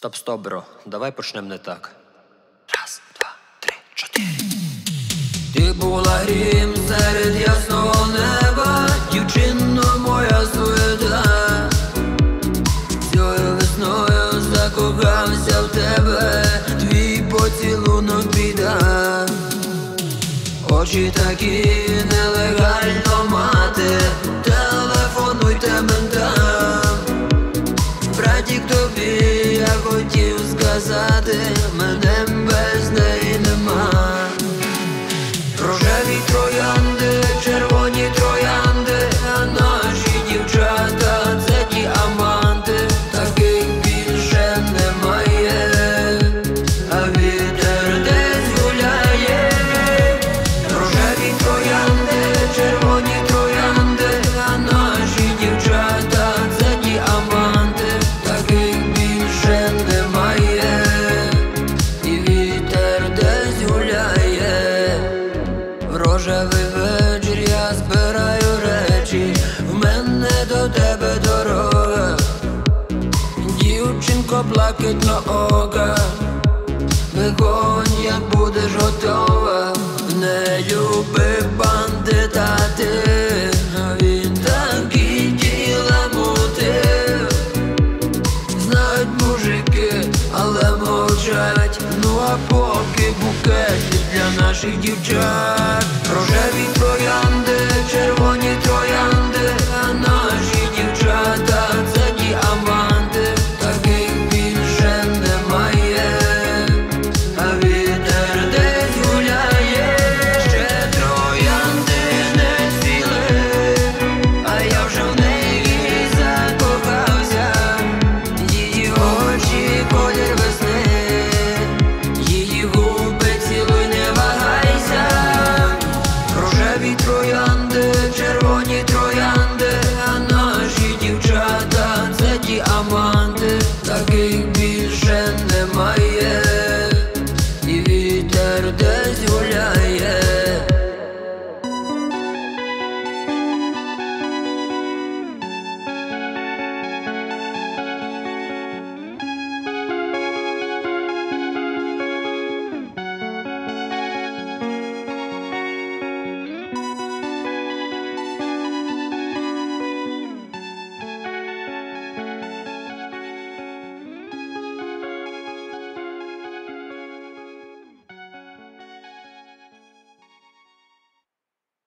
Стоп, бро, давай почнем не так. Раз, два, три, чотири. Ти була грім серед ясного неба, дівчино моя суета. Цією весною закохався в тебе, твій поцілунок біда. Очі такі нелегально мати, телефонуйте ментам. Братік, тобі я хотів сказати, мене без неї нема. Рожеві троянди, червоні троянди, а наші дівчата – це діаманти. Таких більше немає, а вітер десь гуляє. Рожеві троянди, червоні троянди, а наші дівчата – це діаманти. Таких більше немає, і вітер десь гуляє. В рожевий вечір я збираю речі, в мене до тебе дорога. Дівчинко блакитноока, виходь, як будеш готова. Не любив бандита ти, а він такі діла мутив. Знають мужики, але мовчать. Ну а поки букети для наших дівчат. Рожеві троянди, червоні троянди, а наші дівчата – це діаманти. Таких більше немає, а вітер десь гуляє. Ще троянди не цвіли, а я вже в неї закохався. Її очі – колір весни, її губи цілуй, не вагайся. Рожеві троянди, червоні троянди, а наші дівчата – це діаманти. Таких більше немає, і вітер десь гуляє.